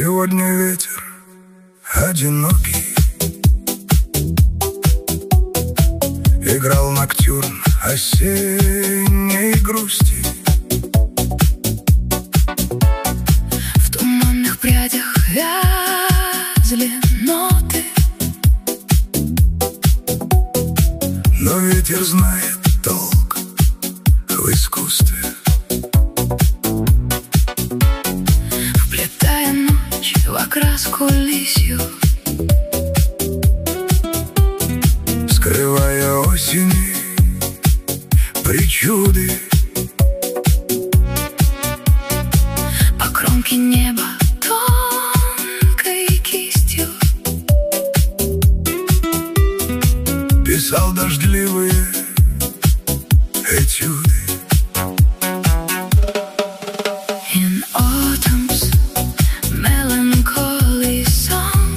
Сегодня ветер одинокий играл ноктюрн осенней грусти. В туманных прядях вязли ноты, но ветер знает толк в искусстве, вплетая ночь в окраску лисью, скрывая осени причуды. по кромке неба тонкой кистью Писал дождливые этюды. In autumn's melancholy song,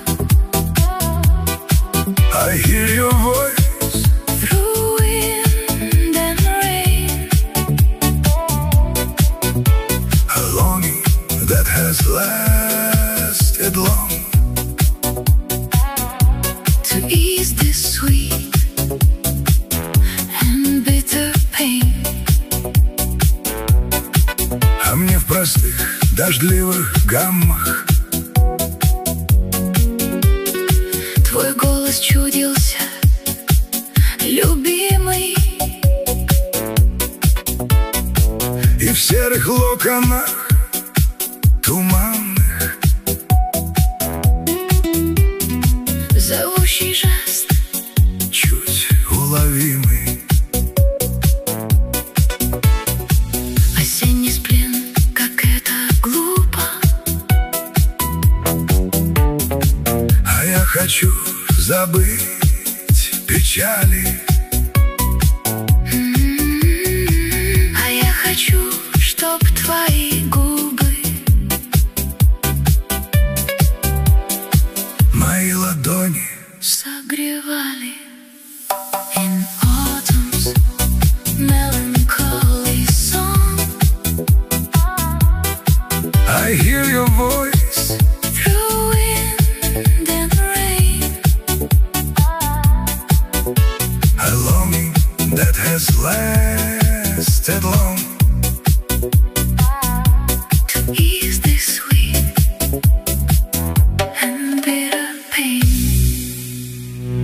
I hear your voice through wind and rain, a longing that has lasted long, to ease this sweet and bitter pain. а мне в простых дождливых гаммах Твой голос чудился, любимый, и в серых локонах туманных зовущий жест, чуть уловимый. осенний сплин, как это глупо. А я хочу забыть печали, А я хочу, чтоб твои губы мои ладони согревали.